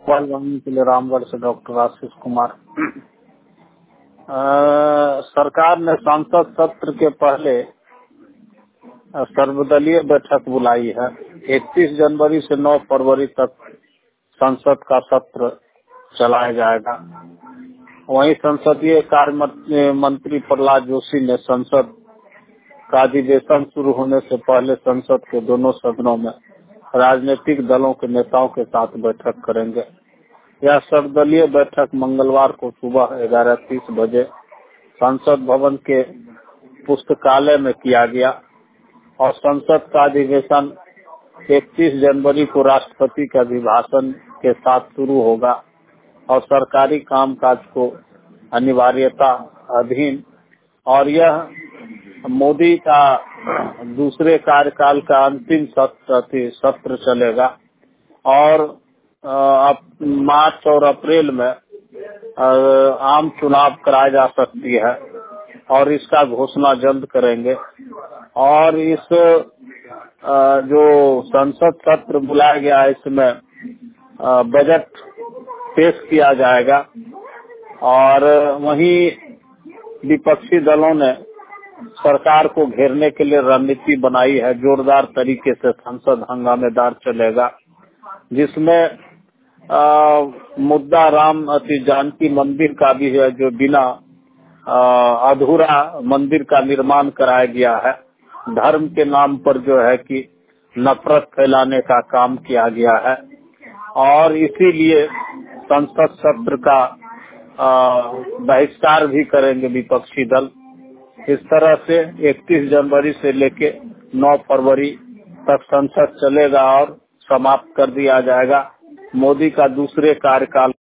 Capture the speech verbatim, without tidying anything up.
वाल्मीकि के लिए रामगढ़ से डॉक्टर आशीष कुमार। अ, सरकार ने संसद सत्र के पहले सर्वदलीय बैठक बुलाई है। इकतीस जनवरी से नौ फरवरी तक संसद का सत्र चलाया जाएगा। वहीं संसदीय कार्य मंत्री प्रहलाद जोशी ने संसद का अधिवेशन शुरू होने से पहले संसद के दोनों सदनों में राजनीतिक दलों के नेताओं के साथ बैठक करेंगे। यह सर्वदलीय बैठक मंगलवार को सुबह ग्यारह तीस बजे संसद भवन के पुस्तकालय में किया गया और संसद का अधिवेशन इकतीस जनवरी को राष्ट्रपति के अभिभाषण के साथ शुरू होगा और सरकारी कामकाज को अनिवार्यता अधीन और यह मोदी का दूसरे कार्यकाल का अंतिम सत्र सत्र चलेगा और अब मार्च और अप्रैल में आम चुनाव कराया जा सकती है और इसका घोषणा जल्द करेंगे। और इस जो संसद सत्र बुलाया गया है इसमें बजट पेश किया जाएगा और वहीं विपक्षी दलों ने सरकार को घेरने के लिए रणनीति बनाई है। जोरदार तरीके से संसद हंगामेदार चलेगा जिसमें आ, मुद्दा राम अति जानकी मंदिर का भी है जो बिना आ, अधूरा मंदिर का निर्माण कराया गया है। धर्म के नाम पर जो है कि नफरत फैलाने का काम किया गया है और इसीलिए संसद सत्र का बहिष्कार भी करेंगे विपक्षी दल। इस तरह से इकतीस जनवरी से लेके नौ फरवरी तक संसद चलेगा और समाप्त कर दिया जाएगा। मोदी का दूसरे कार्यकाल